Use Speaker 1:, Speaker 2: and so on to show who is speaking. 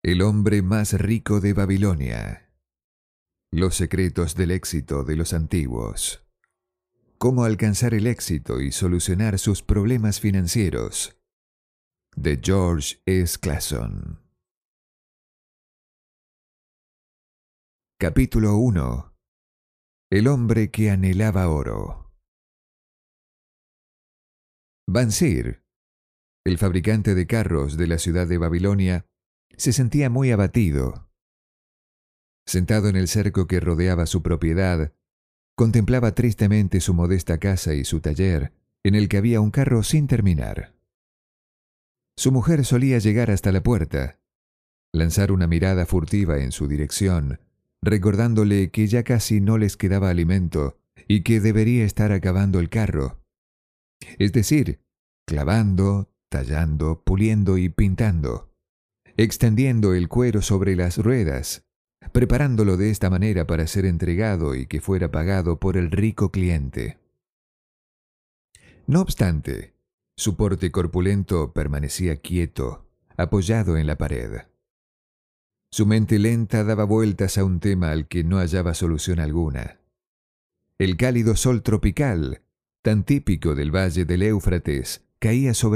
Speaker 1: El hombre más rico de Babilonia. Los secretos del éxito de los antiguos. Cómo alcanzar el éxito y solucionar sus problemas financieros. De George S. Clason. Capítulo 1. El hombre que anhelaba oro. Bansir, el fabricante de carros de la ciudad de Babilonia, se sentía muy abatido. Sentado en el cerco que rodeaba su propiedad, contemplaba tristemente su modesta casa y su taller, en el que había un carro sin terminar. Su mujer solía llegar hasta la puerta, lanzar una mirada furtiva en su dirección, recordándole que ya casi no les quedaba alimento y que debería estar acabando el carro. Es decir, clavando, tallando, puliendo y pintando, extendiendo el cuero sobre las ruedas, preparándolo de esta manera para ser entregado y que fuera pagado por el rico cliente. No obstante, su porte corpulento permanecía quieto, apoyado en la pared. Su mente lenta daba vueltas a un tema al que no hallaba solución alguna. El cálido sol tropical, tan típico del valle del Éufrates, caía sobre